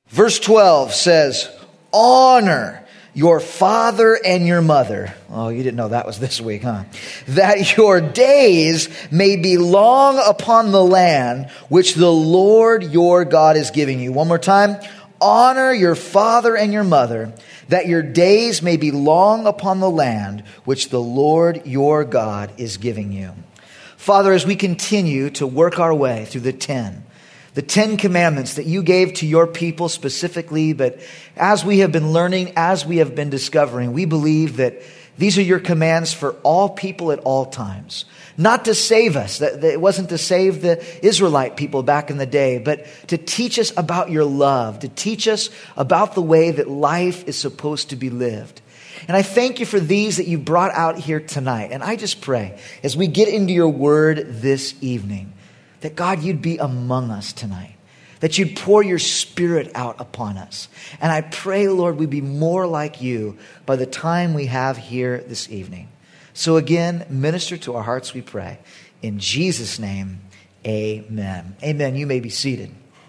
Verse 12 says, honor your father and your mother. Oh, you didn't know that was this week, huh? That your days may be long upon the land which the Lord your God is giving you. One more time. Honor your father and your mother, that your days may be long upon the land which the Lord your God is giving you. Father, as we continue to work our way through the 10 Commandments that you gave to your people specifically, but as we have been learning, as we have been discovering, we believe that these are your commands for all people at all times. Not to save us. That it wasn't to save the Israelite people back in the day, but to teach us about your love, to teach us about the way that life is supposed to be lived. And I thank you for these that you brought out here tonight. And I just pray, as we get into your word this evening, that God, you'd be among us tonight, that you'd pour your Spirit out upon us. And I pray, Lord, we'd be more like you by the time we have here this evening. So again, minister to our hearts, we pray. In Jesus' name, amen. Amen. You may be seated.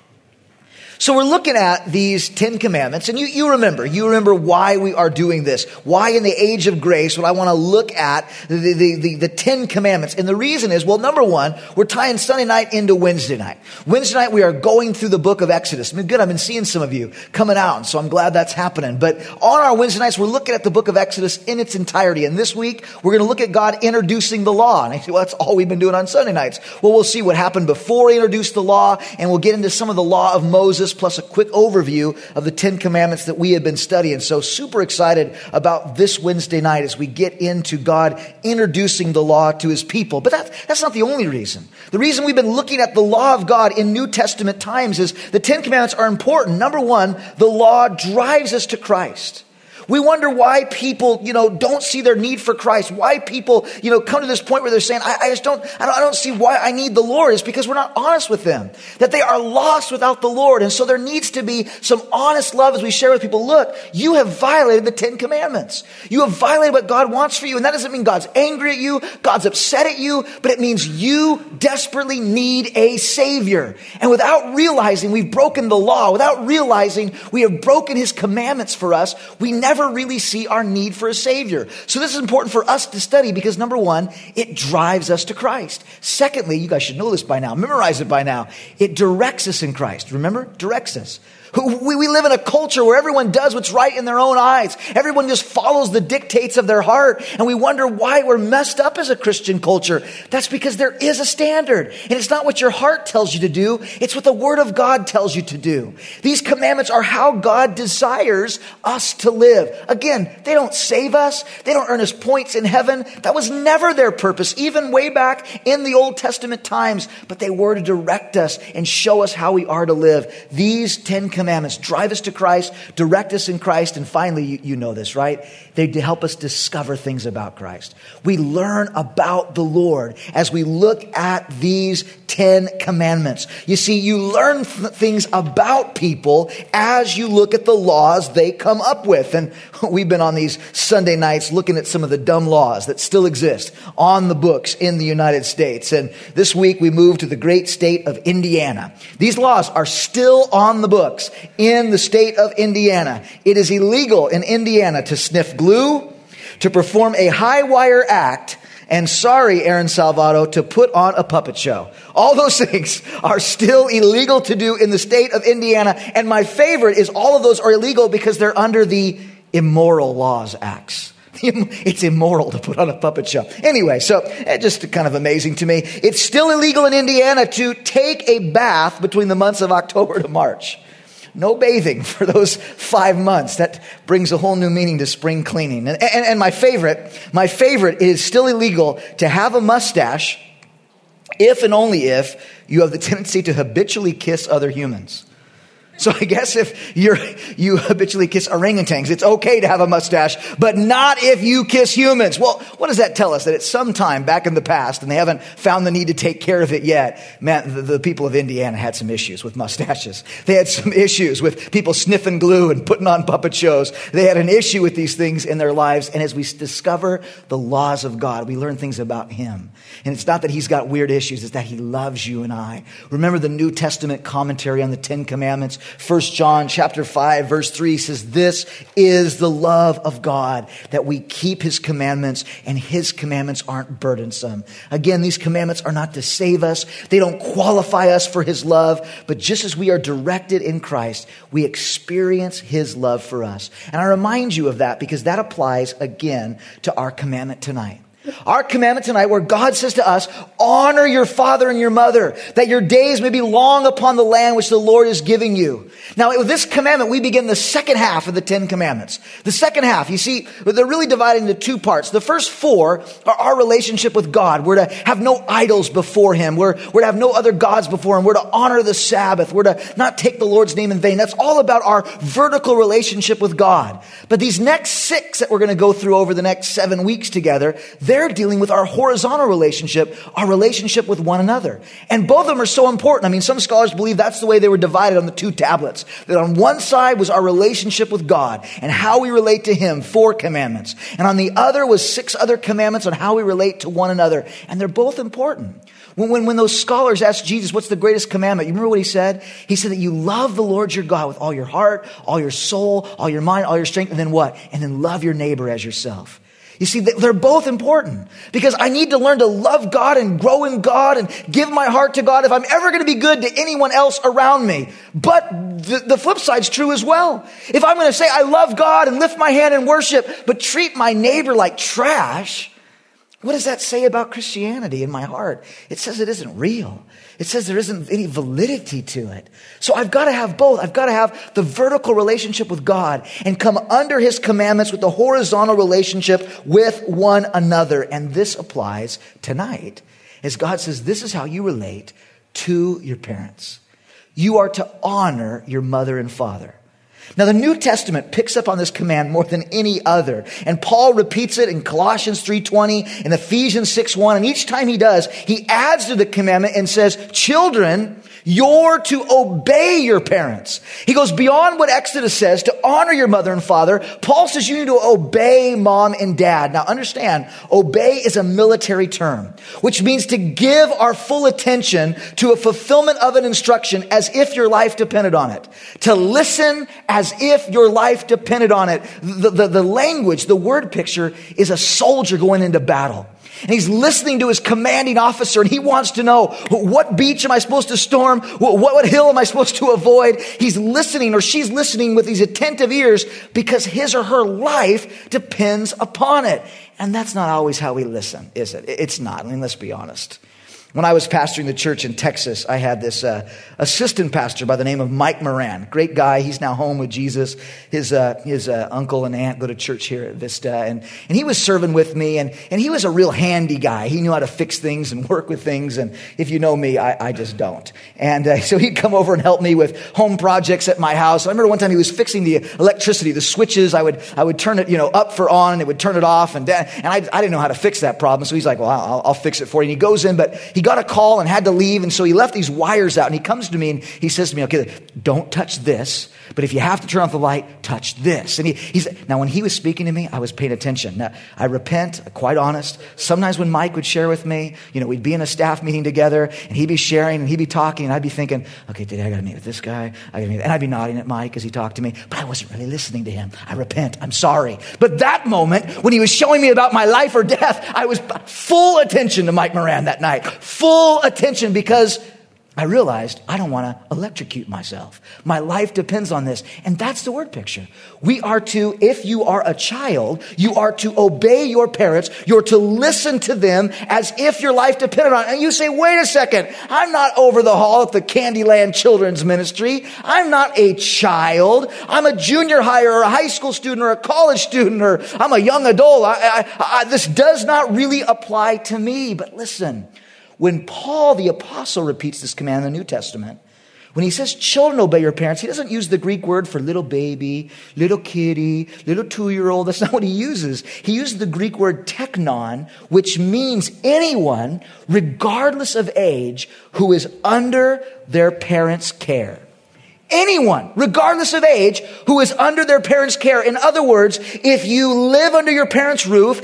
So we're looking at these 10 Commandments, and you remember why we are doing this. Why in the age of grace would I want to look at the 10 Commandments? And the reason is, well, number one, we're tying Sunday night into Wednesday night. Wednesday night, we are going through the book of Exodus. I mean, good, I've been seeing some of you coming out, so I'm glad that's happening. But on our Wednesday nights, we're looking at the book of Exodus in its entirety. And this week, we're going to look at God introducing the law. And I say, well, that's all we've been doing on Sunday nights. Well, we'll see what happened before he introduced the law, and we'll get into some of the law of Moses, plus a quick overview of the 10 Commandments that we have been studying. So super excited about this Wednesday night as we get into God introducing the law to his people. But that's not the only reason. The reason we've been looking at the law of God in New Testament times is the 10 Commandments are important. Number one, the law drives us to Christ. We wonder why people, don't see their need for Christ. Why people, come to this point where they're saying, I don't see why I need the Lord. It's because we're not honest with them. That they are lost without the Lord. And so there needs to be some honest love as we share with people. Look, you have violated the 10 Commandments. You have violated what God wants for you. And that doesn't mean God's angry at you. God's upset at you. But it means you desperately need a Savior. And without realizing we've broken the law, without realizing we have broken his commandments for us, we never really see our need for a Savior. So this is important for us to study because number one, it drives us to Christ. Secondly, you guys should know this by now, memorize it by now. It directs us in Christ. Remember? Directs us. We live in a culture where everyone does what's right in their own eyes. Everyone just follows the dictates of their heart. And we wonder why we're messed up as a Christian culture. That's because there is a standard. And it's not what your heart tells you to do. It's what the Word of God tells you to do. These commandments are how God desires us to live. Again, they don't save us. They don't earn us points in heaven. That was never their purpose, even way back in the Old Testament times. But they were to direct us and show us how we are to live. These 10 Commandments drive us to Christ, direct us in Christ, and finally, you know this, right? They help us discover things about Christ. We learn about the Lord as we look at these 10 Commandments. You see, you learn things about people as you look at the laws they come up with. And we've been on these Sunday nights looking at some of the dumb laws that still exist on the books in the United States. And this week we moved to the great state of Indiana. These laws are still on the books in the state of Indiana. It is illegal in Indiana to sniff glue, to perform a high wire act, and sorry, Aaron Salvato, to put on a puppet show. All those things are still illegal to do in the state of Indiana. And my favorite is all of those are illegal because they're under the Immoral Laws Acts. It's immoral to put on a puppet show. Anyway, so just kind of amazing to me. It's still illegal in Indiana to take a bath between the months of October to March. No bathing for those 5 months. That brings a whole new meaning to spring cleaning. And my favorite is still illegal to have a mustache if and only if you have the tendency to habitually kiss other humans. So I guess if you habitually kiss orangutans, it's okay to have a mustache, but not if you kiss humans. Well, what does that tell us? That at some time back in the past, and they haven't found the need to take care of it yet, man, the people of Indiana had some issues with mustaches. They had some issues with people sniffing glue and putting on puppet shows. They had an issue with these things in their lives. And as we discover the laws of God, we learn things about him. And it's not that he's got weird issues. It's that he loves you and I. Remember the New Testament commentary on the 10 Commandments? 1 John chapter 5, verse 3 says, this is the love of God, that we keep his commandments, and his commandments aren't burdensome. Again, these commandments are not to save us. They don't qualify us for his love, but just as we are directed in Christ, we experience his love for us. And I remind you of that because that applies again to our commandment tonight. Our commandment tonight, where God says to us, honor your father and your mother, that your days may be long upon the land which the Lord is giving you. Now, with this commandment, we begin the second half of the 10 commandments. The second half, you see, they're really divided into two parts. The first 4 are our relationship with God. We're to have no idols before him. We're to have no other gods before him. We're to honor the Sabbath. We're to not take the Lord's name in vain. That's all about our vertical relationship with God. But these next 6 that we're going to go through over the next 7 weeks together, they're dealing with our horizontal relationship, our relationship with one another. And both of them are so important. I mean, some scholars believe that's the way they were divided on the 2 tablets. That on one side was our relationship with God and how we relate to him, 4 commandments. And on the other was 6 other commandments on how we relate to one another. And they're both important. When those scholars asked Jesus, what's the greatest commandment? You remember what he said? He said that you love the Lord your God with all your heart, all your soul, all your mind, all your strength. And then what? And then love your neighbor as yourself. You see, they're both important because I need to learn to love God and grow in God and give my heart to God if I'm ever going to be good to anyone else around me. But the flip side's true as well. If I'm going to say I love God and lift my hand in worship, but treat my neighbor like trash, what does that say about Christianity in my heart? It says it isn't real. It says there isn't any validity to it. So I've got to have both. I've got to have the vertical relationship with God and come under his commandments with the horizontal relationship with one another. And this applies tonight as God says, this is how you relate to your parents. You are to honor your mother and father. Now, the New Testament picks up on this command more than any other. And Paul repeats it in Colossians 3:20, in Ephesians 6:1. And each time he does, he adds to the commandment and says, children, you're to obey your parents. He goes beyond what Exodus says to honor your mother and father. Paul says you need to obey mom and dad. Now understand, obey is a military term, which means to give our full attention to a fulfillment of an instruction as if your life depended on it. To listen as if your life depended on it. The language, the word picture is a soldier going into battle. And he's listening to his commanding officer and he wants to know, what beach am I supposed to storm? What hill am I supposed to avoid? He's listening, or she's listening with these attentive ears because his or her life depends upon it. And that's not always how we listen, is it? It's not. I mean, let's be honest. When I was pastoring the church in Texas, I had this assistant pastor by the name of Mike Moran. Great guy. He's now home with Jesus. His uncle and aunt go to church here at Vista. And he was serving with me. And he was a real handy guy. He knew how to fix things and work with things. And if you know me, I just don't. And so he'd come over and help me with home projects at my house. I remember one time he was fixing the electricity, the switches. I would turn it, up for on, and it would turn it off. And I didn't know how to fix that problem. So he's like, well, I'll fix it for you. And he goes in, but he got a call and had to leave. And so he left these wires out and he comes to me and he says to me, okay, don't touch this, but if you have to turn off the light, touch this. And he said, now when he was speaking to me, I was paying attention. Now I repent, quite honest. Sometimes when Mike would share with me, we'd be in a staff meeting together and he'd be sharing and he'd be talking and I'd be thinking, okay, today I got to meet with this guy. And I'd be nodding at Mike as he talked to me, but I wasn't really listening to him. I repent. I'm sorry. But that moment when he was showing me about my life or death, I was full attention to Mike Moran that night. Full attention because I realized I don't want to electrocute myself. My life depends on this. And that's the word picture. We are to, if you are a child, you are to obey your parents. You're to listen to them as if your life depended on it. And you say, wait a second, I'm not over the hall at the Candyland Children's Ministry. I'm not a child. I'm a junior high or a high school student or a college student or I'm a young adult. This does not really apply to me. But listen, when Paul the apostle repeats this command in the New Testament, when he says children obey your parents, he doesn't use the Greek word for little baby, little kitty, little 2-year-old. That's not what he uses. He uses the Greek word teknon, which means anyone, regardless of age, who is under their parents' care. Anyone, regardless of age, who is under their parents' care. In other words, if you live under your parents' roof,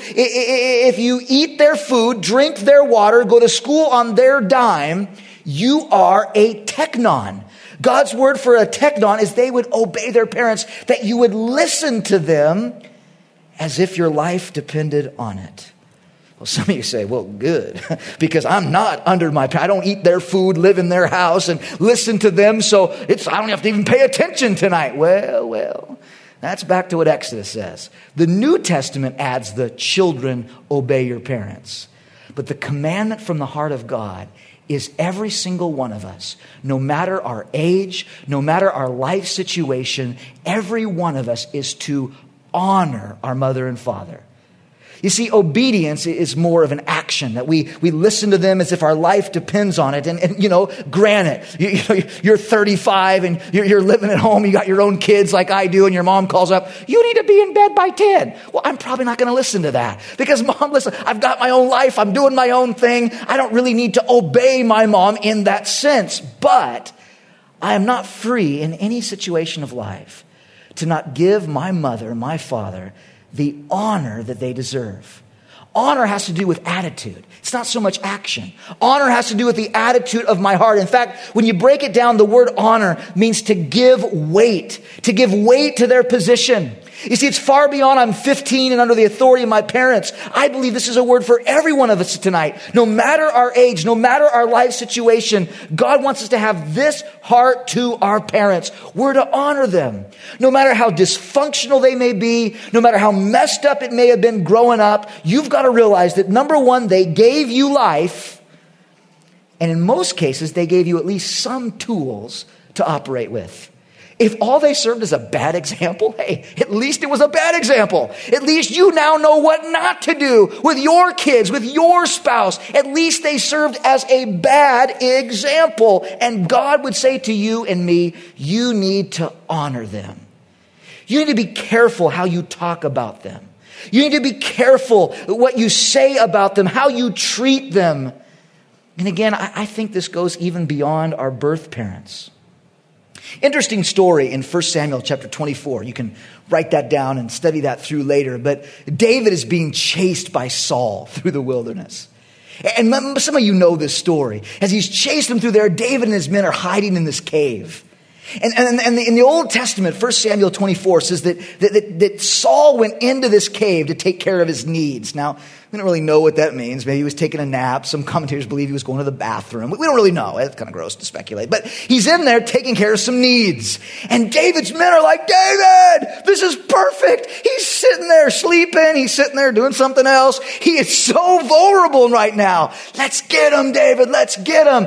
if you eat their food, drink their water, go to school on their dime, you are a teknon. God's word for a teknon is they would obey their parents, that you would listen to them as if your life depended on it. Well, some of you say, well, good, because I'm not under my parents. I don't eat their food, live in their house, and listen to them, so I don't have to even pay attention tonight. Well, that's back to what Exodus says. The New Testament adds the children obey your parents. But the commandment from the heart of God is every single one of us, no matter our age, no matter our life situation, every one of us is to honor our mother and father. You see, obedience is more of an action, that we listen to them as if our life depends on it. And granted, you're 35 and you're living at home, you got your own kids like I do, and your mom calls up, you need to be in bed by 10. Well, I'm probably not going to listen to that because, Mom, listen, I've got my own life. I'm doing my own thing. I don't really need to obey my mom in that sense. But I am not free in any situation of life to not give my mother, my father, the honor that they deserve. Honor has to do with attitude. It's not so much action. Honor has to do with the attitude of my heart. In fact, when you break it down, the word honor means to give weight to their position. You see, it's far beyond I'm 15 and under the authority of my parents. I believe this is a word for every one of us tonight. No matter our age, no matter our life situation, God wants us to have this heart to our parents. We're to honor them. No matter how dysfunctional they may be, no matter how messed up it may have been growing up, you've got to realize that, number one, they gave you life. And in most cases, they gave you at least some tools to operate with. If all they served as a bad example, hey, at least it was a bad example. At least you now know what not to do with your kids, with your spouse. At least they served as a bad example. And God would say to you and me, you need to honor them. You need to be careful how you talk about them. You need to be careful what you say about them, how you treat them. And again, I think this goes even beyond our birth parents. Interesting story in 1 Samuel chapter 24. You can write that down and study that through later. But David is being chased by Saul through the wilderness. And some of you know this story. As he's chased him through there, David and his men are hiding in this cave. And in the Old Testament, 1 Samuel 24 says that Saul went into this cave to take care of his needs. Now, we don't really know what that means. Maybe he was taking a nap. Some commentators believe he was going to the bathroom. We don't really know. It's kind of gross to speculate. But he's in there taking care of some needs. And David's men are like, David, this is perfect. He's sitting there sleeping. He's sitting there doing something else. He is so vulnerable right now. Let's get him, David. Let's get him.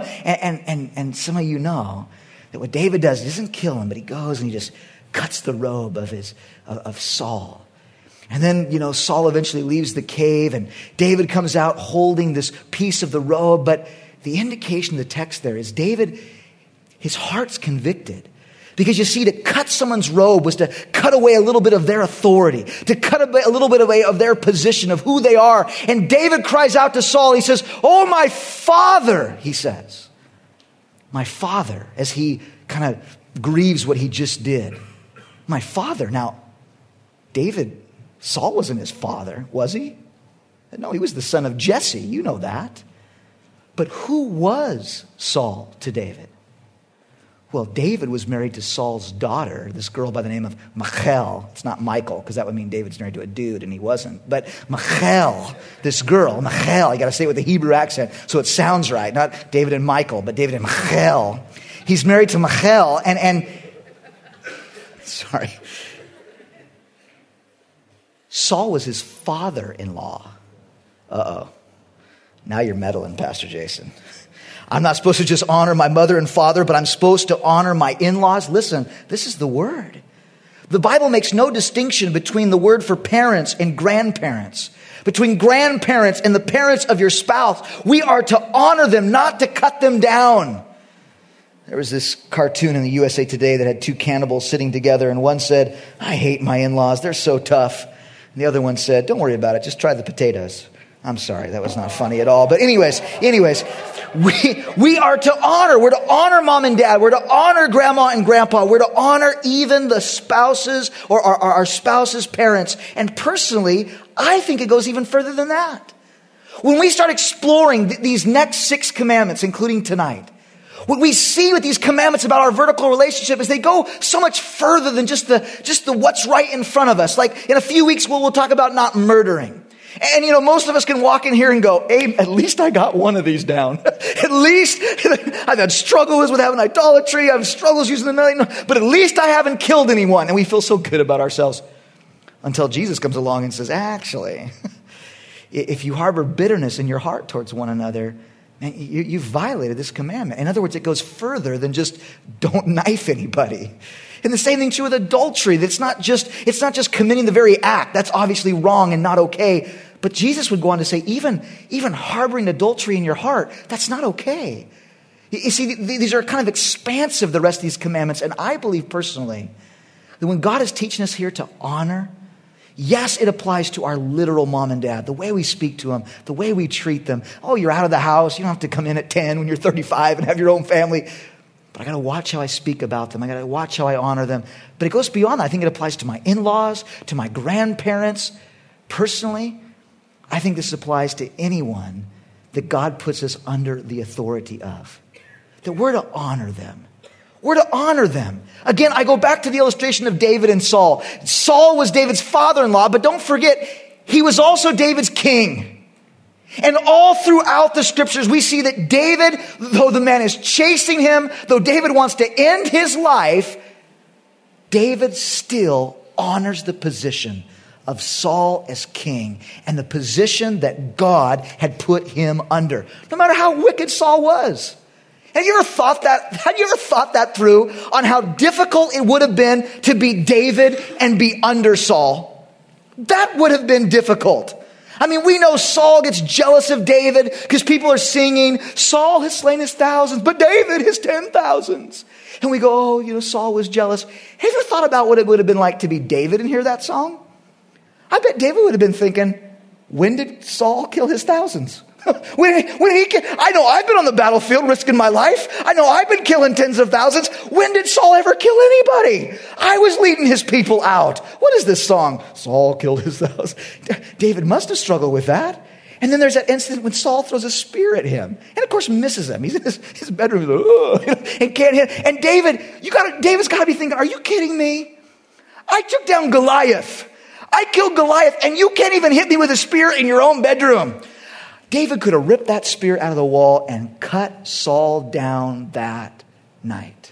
And some of you know that what David does, he doesn't kill him, but he goes and he just cuts the robe of Saul. And then, Saul eventually leaves the cave and David comes out holding this piece of the robe. But the indication of the text there is David, his heart's convicted. Because you see, to cut someone's robe was to cut away a little bit of their authority, to cut away a little bit away of their position, of who they are. And David cries out to Saul. He says, "Oh, my father," he says. My father, as he kind of grieves what he just did. My father. Now, Saul wasn't his father, was he? No, he was the son of Jesse. You know that. But who was Saul to David? Well, David was married to Saul's daughter, this girl by the name of Michal. It's not Michael, because that would mean David's married to a dude, and he wasn't. But Michal, this girl, Michal, I got to say it with a Hebrew accent, so it sounds right. Not David and Michael, but David and Michal. He's married to Michal, and sorry. Saul was his father-in-law. Uh-oh. Now you're meddling, Pastor Jason. I'm not supposed to just honor my mother and father, but I'm supposed to honor my in-laws. Listen, this is the word. The Bible makes no distinction between the word for parents and grandparents. Between grandparents and the parents of your spouse. We are to honor them, not to cut them down. There was this cartoon in the USA Today that had two cannibals sitting together, and one said, "I hate my in-laws, they're so tough." And the other one said, "Don't worry about it, just try the potatoes." I'm sorry, that was not funny at all. But anyways, we are to honor. We're to honor mom and dad. We're to honor grandma and grandpa. We're to honor even the spouses or our spouse's parents. And personally, I think it goes even further than that. When we start exploring these next 6 commandments, including tonight, What we see with these commandments about our vertical relationship is they go so much further than just the what's right in front of us. Like in a few weeks, we'll talk about not murdering. And most of us can walk in here and go, hey, at least I got one of these down. At least I've had struggles with having idolatry. I've struggles using the million, but at least I haven't killed anyone. And we feel so good about ourselves until Jesus comes along and says, actually, if you harbor bitterness in your heart towards one another, you've violated this commandment. In other words, it goes further than just don't knife anybody. And the same thing true with adultery. It's not just committing the very act. That's obviously wrong and not okay. But Jesus would go on to say, even harboring adultery in your heart, that's not okay. You see, these are kind of expansive, the rest of these commandments. And I believe personally that when God is teaching us here to honor, yes, it applies to our literal mom and dad, the way we speak to them, the way we treat them. Oh, you're out of the house. You don't have to come in at 10 when you're 35 and have your own family. But I got to watch how I speak about them. I got to watch how I honor them. But it goes beyond that. I think it applies to my in-laws, to my grandparents. Personally, I think this applies to anyone that God puts us under the authority of. That we're to honor them. We're to honor them. Again, I go back to the illustration of David and Saul. Saul was David's father-in-law, but don't forget, he was also David's king. And all throughout the scriptures, we see that David, though the man is chasing him, though David wants to end his life, David still honors the position of Saul as king and the position that God had put him under, no matter how wicked Saul was. Have you ever thought that through on how difficult it would have been to be David and be under Saul? That would have been difficult. I mean, we know Saul gets jealous of David because people are singing, Saul has slain his thousands, but David his 10,000s. And we go, Saul was jealous. Have you ever thought about what it would have been like to be David and hear that song? I bet David would have been thinking, when did Saul kill his thousands? I know I've been on the battlefield risking my life. I know I've been killing tens of thousands. When did Saul ever kill anybody? I was leading his people out. What is this song? Saul killed his thousands. David must have struggled with that. And then there's that incident when Saul throws a spear at him. And of course misses him. He's in his bedroom and can't hit. And David's got to be thinking, are you kidding me? I took down Goliath. I killed Goliath and you can't even hit me with a spear in your own bedroom. David could have ripped that spear out of the wall and cut Saul down that night.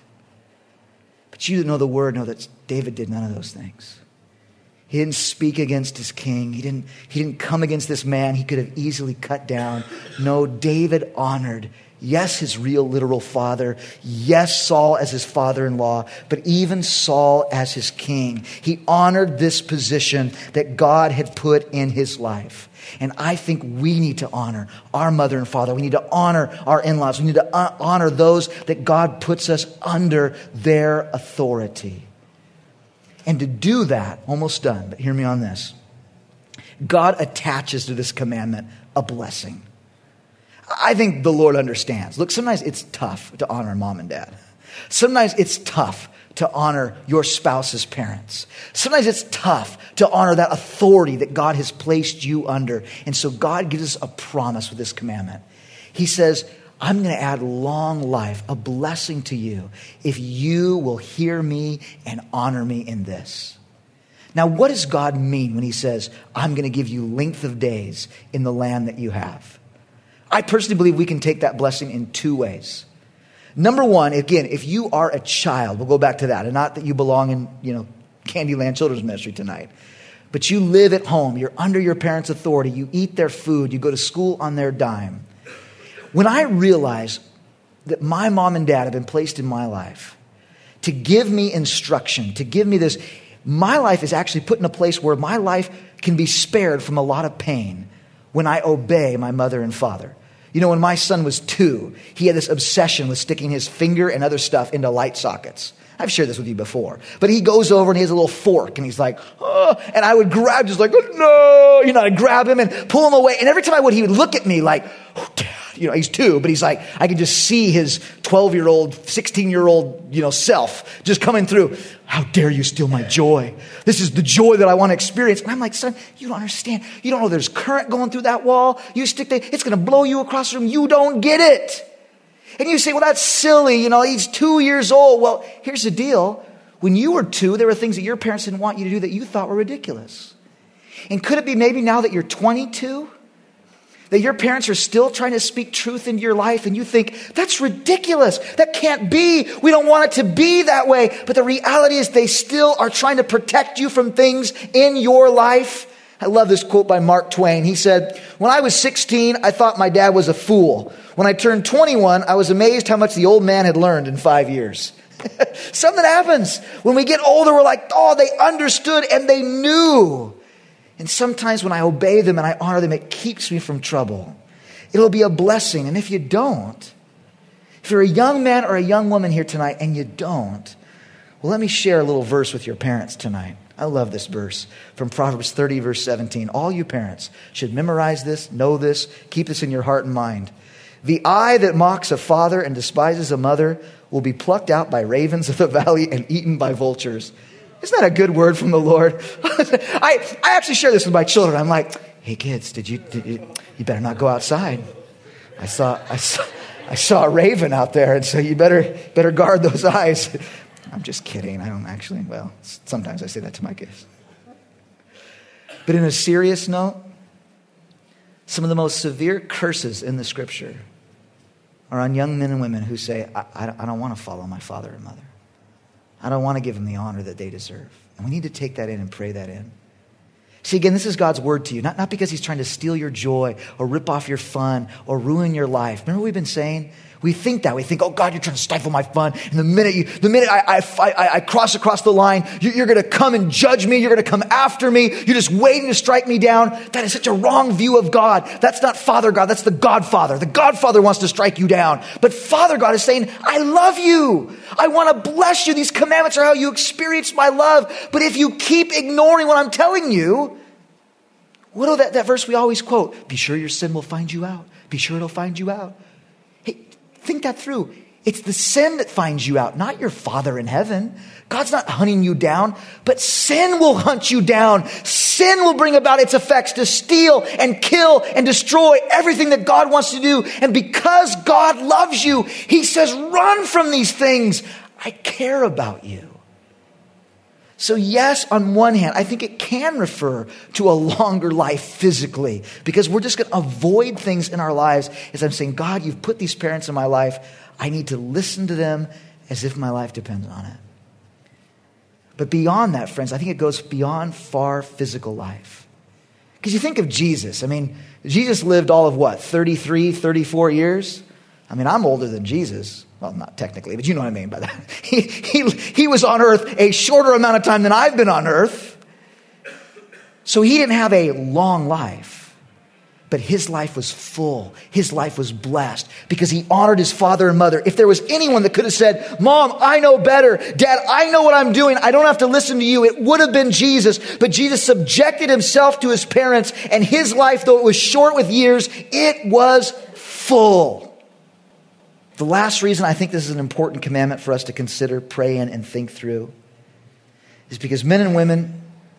But you that know the word know that David did none of those things. He didn't speak against his king. He didn't come against this man he could have easily cut down. No, David honored, yes, his real literal father. Yes, Saul as his father-in-law, but even Saul as his king. He honored this position that God had put in his life. And I think we need to honor our mother and father. We need to honor our in-laws. We need to honor those that God puts us under their authority. And to do that, almost done, but hear me on this. God attaches to this commandment a blessing. I think the Lord understands. Look, sometimes it's tough to honor mom and dad. Sometimes it's tough to honor your spouse's parents. Sometimes it's tough to honor that authority that God has placed you under. And so God gives us a promise with this commandment. He says, I'm going to add long life, a blessing to you, if you will hear me and honor me in this. Now, what does God mean when he says, I'm going to give you length of days in the land that you have? I personally believe we can take that blessing in two ways. Number one, again, if you are a child, we'll go back to that, and not that you belong in, Candyland Children's Ministry tonight, but you live at home, you're under your parents' authority, you eat their food, you go to school on their dime. When I realize that my mom and dad have been placed in my life to give me instruction, to give me this, my life is actually put in a place where my life can be spared from a lot of pain when I obey my mother and father. When my son was 2, he had this obsession with sticking his finger and other stuff into light sockets. I've shared this with you before. But he goes over and he has a little fork and he's like, oh, and I would grab, just like, oh, no, I'd grab him and pull him away. And every time I would, he would look at me like, oh, Dad. He's 2, but he's like, I could just see his 12-year-old, 16-year-old, self just coming through. How dare you steal my joy? This is the joy that I want to experience. And I'm like, son, you don't understand. You don't know there's current going through that wall. You stick there, it's going to blow you across the room. You don't get it. And you say, well, that's silly. He's 2 years old. Well, here's the deal. When you were 2, there were things that your parents didn't want you to do that you thought were ridiculous. And could it be maybe now that you're 22, that your parents are still trying to speak truth into your life and you think, that's ridiculous. That can't be. We don't want it to be that way. But the reality is they still are trying to protect you from things in your life. I love this quote by Mark Twain. He said, when I was 16, I thought my dad was a fool. When I turned 21, I was amazed how much the old man had learned in 5 years. Something happens. When we get older, we're like, oh, they understood and they knew. And sometimes when I obey them and I honor them, it keeps me from trouble. It'll be a blessing. And if you don't, if you're a young man or a young woman here tonight and you don't, well, let me share a little verse with your parents tonight. I love this verse from Proverbs 30, verse 17. All you parents should memorize this, know this, keep this in your heart and mind. The eye that mocks a father and despises a mother will be plucked out by ravens of the valley and eaten by vultures. Isn't that a good word from the Lord? I actually share this with my children. I'm like, hey kids, you better not go outside. I saw a raven out there, and so you better guard those eyes. I'm just kidding. I don't actually. Well, sometimes I say that to my kids. But in a serious note, some of the most severe curses in the scripture are on young men and women who say, I don't want to follow my father and mother. I don't want to give them the honor that they deserve. And we need to take that in and pray that in. See, again, this is God's word to you, not because he's trying to steal your joy or rip off your fun or ruin your life. Remember what we've been saying? We think that. We think, oh God, you're trying to stifle my fun. And the minute I cross across the line, you're going to come and judge me. You're going to come after me. You're just waiting to strike me down. That is such a wrong view of God. That's not Father God. That's the Godfather. The Godfather wants to strike you down. But Father God is saying, I love you. I want to bless you. These commandments are how you experience my love. But if you keep ignoring what I'm telling you, what is that verse we always quote? Be sure your sin will find you out. Be sure it'll find you out. Think that through. It's the sin that finds you out, not your Father in heaven. God's not hunting you down, but sin will hunt you down. Sin will bring about its effects to steal and kill and destroy everything that God wants to do. And because God loves you, he says, run from these things. I care about you. So yes, on one hand, I think it can refer to a longer life physically, because we're just going to avoid things in our lives as I'm saying, God, you've put these parents in my life. I need to listen to them as if my life depends on it. But beyond that, friends, I think it goes beyond far physical life. Because you think of Jesus. I mean, Jesus lived all of what, 33, 34 years? I mean, I'm older than Jesus. Well, not technically, but you know what I mean by that. He was on earth a shorter amount of time than I've been on earth. So he didn't have a long life, but his life was full. His life was blessed because he honored his father and mother. If there was anyone that could have said, Mom, I know better. Dad, I know what I'm doing. I don't have to listen to you. It would have been Jesus. But Jesus subjected himself to his parents, and his life, though it was short with years, it was full. The last reason I think this is an important commandment for us to consider, pray in, and think through is because men and women,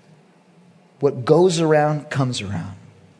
what goes around comes around.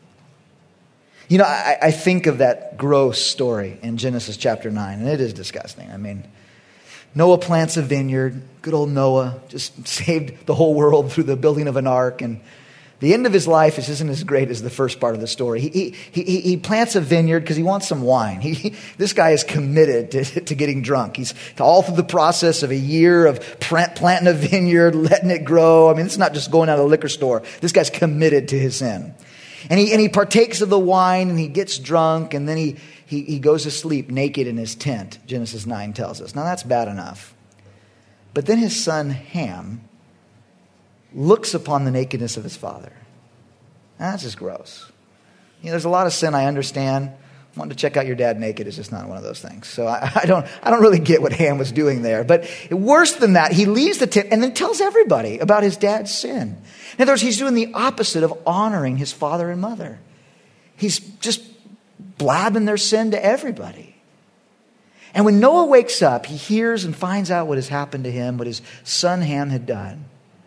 You know, I think of that gross story in Genesis chapter 9, and it is disgusting. I mean, Noah plants a vineyard. Good old Noah just saved the whole world through the building of an ark, and the end of his life isn't as great as the first part of the story. He plants a vineyard because he wants some wine. This guy is committed to getting drunk. He's all through the process of a year of planting a vineyard, letting it grow. I mean, it's not just going out of the liquor store. This guy's committed to his sin. And he partakes of the wine and he gets drunk, and then he goes to sleep naked in his tent, Genesis 9 tells us. Now that's bad enough. But then his son Ham looks upon the nakedness of his father. Now, that's just gross. You know, there's a lot of sin I understand. Wanting to check out your dad naked is just not one of those things. So I don't really get what Ham was doing there. But worse than that, he leaves the tent and then tells everybody about his dad's sin. In other words, he's doing the opposite of honoring his father and mother. He's just blabbing their sin to everybody. And when Noah wakes up, he hears and finds out what has happened to him, what his son Ham had done.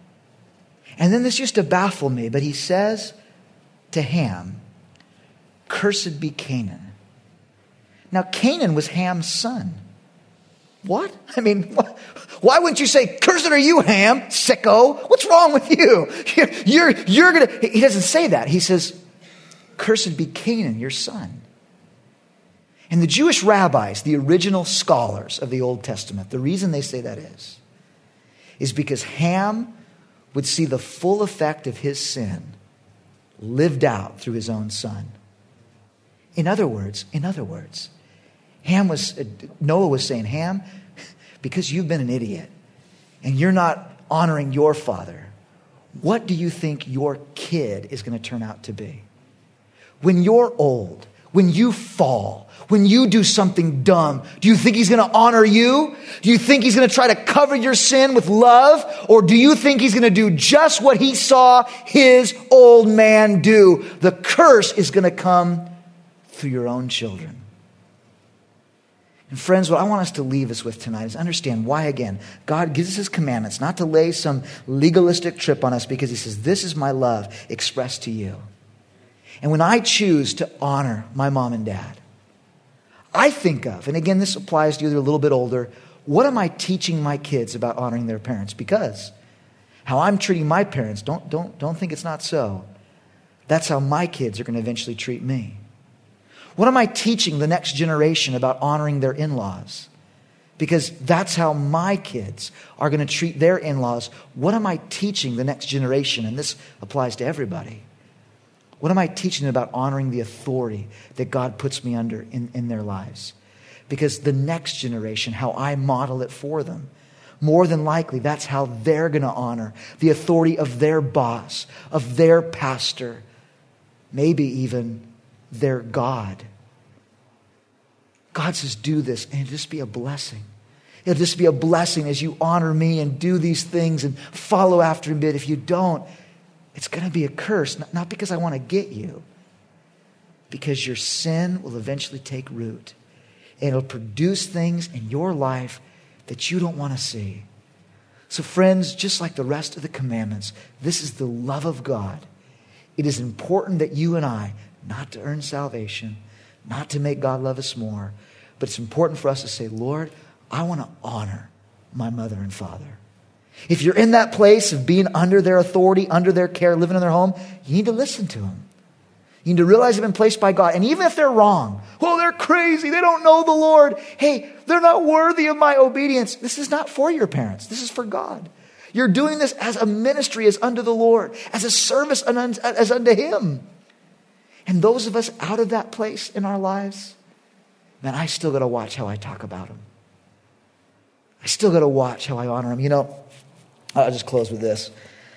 And then this used to baffle me, but he says to Ham, "Cursed be Canaan." Now, Canaan was Ham's son. What? I mean, why wouldn't you say, cursed are you, Ham, sicko? What's wrong with you? You're going to, he doesn't say that. He says, cursed be Canaan, your son. And the Jewish rabbis, the original scholars of the Old Testament, the reason they say that is because Ham would see the full effect of his sin lived out through his own son. In other words, Noah was saying, Ham, because you've been an idiot and you're not honoring your father, what do you think your kid is going to turn out to be? When you're old, when you fall, when you do something dumb, do you think he's going to honor you? Do you think he's going to try to cover your sin with love? Or do you think he's going to do just what he saw his old man do? The curse is going to come through your own children. And friends, what I want us to leave us with tonight is understand why, again, God gives us his commandments, not to lay some legalistic trip on us, because he says, this is my love expressed to you. And when I choose to honor my mom and dad, I think of, and again, this applies to you that are a little bit older, what am I teaching my kids about honoring their parents? Because how I'm treating my parents, don't think it's not so. That's how my kids are going to eventually treat me. What am I teaching the next generation about honoring their in-laws? Because that's how my kids are going to treat their in-laws. What am I teaching the next generation? And this applies to everybody. What am I teaching them about honoring the authority that God puts me under in their lives? Because the next generation, how I model it for them, more than likely, that's how they're going to honor the authority of their boss, of their pastor, maybe even their God. God says, do this, and it'll just be a blessing. It'll just be a blessing as you honor me and do these things and follow after him. But if you don't, it's going to be a curse, not because I want to get you, because your sin will eventually take root. And it'll produce things in your life that you don't want to see. So friends, just like the rest of the commandments, this is the love of God. It is important that you and I, not to earn salvation, not to make God love us more, but it's important for us to say, Lord, I want to honor my mother and father. If you're in that place of being under their authority, under their care, living in their home, you need to listen to them. You need to realize they've been placed by God. And even if they're wrong, they're crazy, they don't know the Lord. Hey, they're not worthy of my obedience. This is not for your parents. This is for God. You're doing this as a ministry, as unto the Lord, as a service as unto him. And those of us out of that place in our lives, man, I still got to watch how I talk about them. I still got to watch how I honor them. You know, I'll just close with this.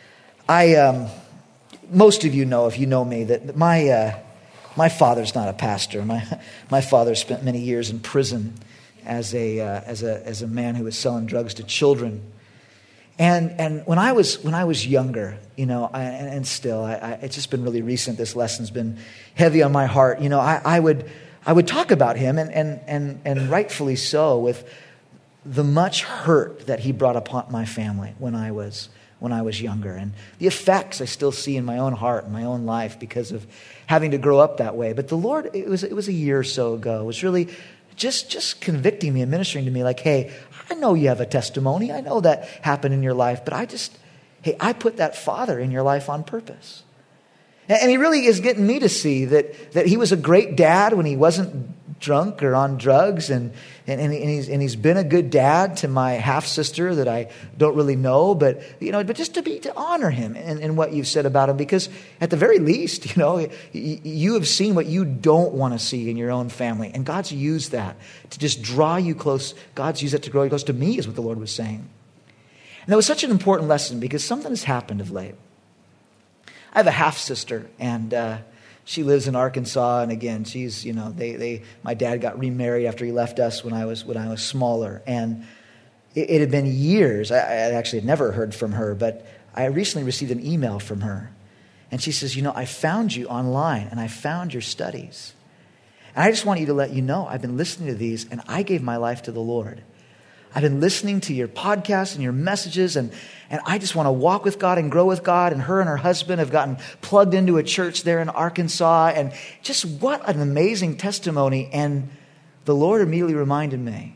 Most of you know, if you know me, that my father's not a pastor. My father spent many years in prison as a man who was selling drugs to children. And when I was younger, you know, and still, it's just been really recent. This lesson's been heavy on my heart. You know, I would talk about him, and rightfully so, with the much hurt that he brought upon my family when I was younger, and the effects I still see in my own heart and my own life because of having to grow up that way. But the Lord, it was a year or so ago, was really just convicting me and ministering to me, like, hey, I know you have a testimony. I know that happened in your life, but I put that father in your life on purpose. And he really is getting me to see that he was a great dad when he wasn't drunk or on drugs, and he's been a good dad to my half sister that I don't really know, but just to honor him and what you've said about him, because at the very least, you know, you have seen what you don't want to see in your own family, and God's used that to just draw you close. God's used that to grow you close to me, is what the Lord was saying. And that was such an important lesson because something has happened of late. I have a half sister, and she lives in Arkansas, and again, she's, you know, my dad got remarried after he left us when I was smaller, and it had been years. I actually had never heard from her, but I recently received an email from her, and she says, you know, I found you online, and I found your studies, and I just want you to let you know, I've been listening to these, and I gave my life to the Lord. I've been listening to your podcasts and your messages, and I just want to walk with God and grow with God. And her and her husband have gotten plugged into a church there in Arkansas. And just what an amazing testimony. And the Lord immediately reminded me,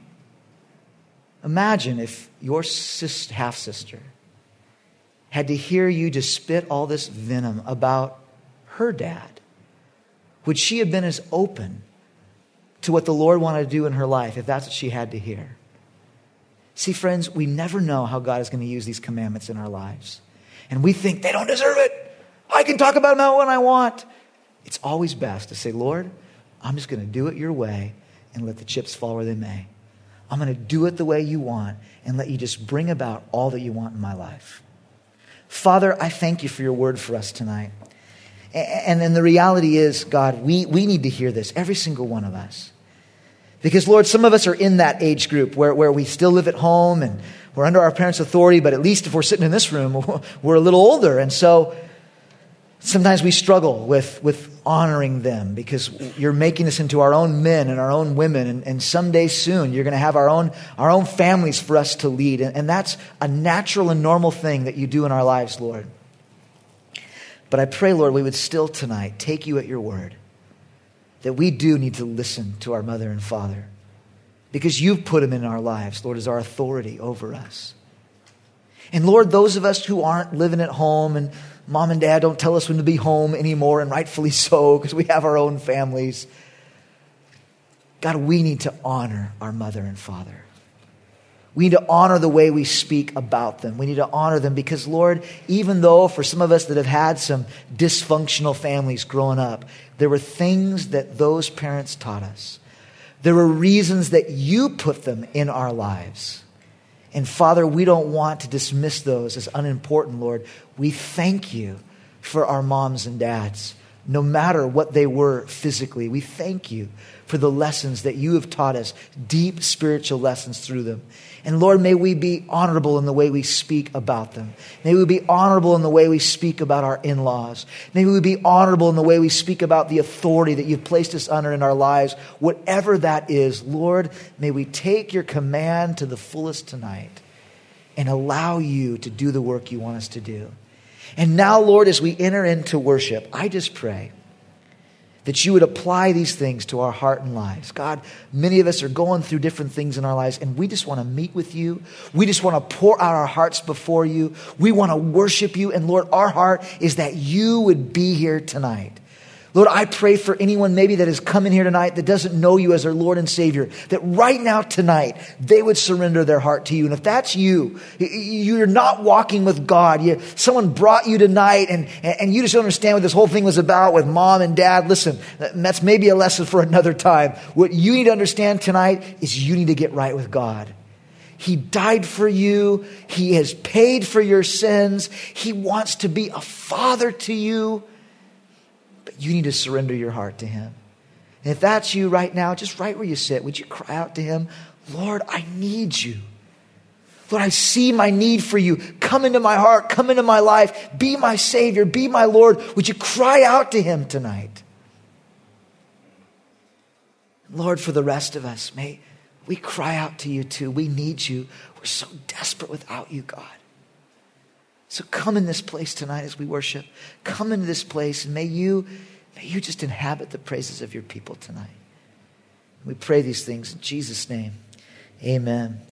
imagine if your half-sister had to hear you just spit all this venom about her dad. Would she have been as open to what the Lord wanted to do in her life if that's what she had to hear? See, friends, we never know how God is going to use these commandments in our lives. And we think they don't deserve it. I can talk about them when I want. It's always best to say, Lord, I'm just going to do it your way and let the chips fall where they may. I'm going to do it the way you want and let you just bring about all that you want in my life. Father, I thank you for your word for us tonight. And then the reality is, God, we need to hear this, every single one of us. Because, Lord, some of us are in that age group where we still live at home and we're under our parents' authority, but at least if we're sitting in this room, we're a little older. And so sometimes we struggle with honoring them because you're making us into our own men and our own women. And someday soon, you're going to have our own families for us to lead. And that's a natural and normal thing that you do in our lives, Lord. But I pray, Lord, we would still tonight take you at your word, that we do need to listen to our mother and father because you've put them in our lives, Lord, as our authority over us. And Lord, those of us who aren't living at home and mom and dad don't tell us when to be home anymore, and rightfully so because we have our own families, God, we need to honor our mother and father. We need to honor the way we speak about them. We need to honor them because, Lord, even though for some of us that have had some dysfunctional families growing up, there were things that those parents taught us. There were reasons that you put them in our lives. And Father, we don't want to dismiss those as unimportant, Lord. We thank you for our moms and dads, no matter what they were physically. We thank you for the lessons that you have taught us, deep spiritual lessons through them. And Lord, may we be honorable in the way we speak about them. May we be honorable in the way we speak about our in-laws. May we be honorable in the way we speak about the authority that you've placed us under in our lives. Whatever that is, Lord, may we take your command to the fullest tonight and allow you to do the work you want us to do. And now, Lord, as we enter into worship, I just pray that you would apply these things to our heart and lives. God, many of us are going through different things in our lives, and we just want to meet with you. We just want to pour out our hearts before you. We want to worship you. And Lord, our heart is that you would be here tonight. Lord, I pray for anyone maybe that has come in here tonight that doesn't know you as their Lord and Savior, that right now tonight, they would surrender their heart to you. And if that's you, you're not walking with God. Someone brought you tonight and you just don't understand what this whole thing was about with mom and dad. Listen, that's maybe a lesson for another time. What you need to understand tonight is you need to get right with God. He died for you. He has paid for your sins. He wants to be a father to you. But you need to surrender your heart to him. And if that's you right now, just right where you sit, would you cry out to him, Lord, I need you. Lord, I see my need for you. Come into my heart. Come into my life. Be my Savior. Be my Lord. Would you cry out to him tonight? Lord, for the rest of us, may we cry out to you too. We need you. We're so desperate without you, God. So come in this place tonight as we worship. Come into this place and may you just inhabit the praises of your people tonight. We pray these things in Jesus' name. Amen.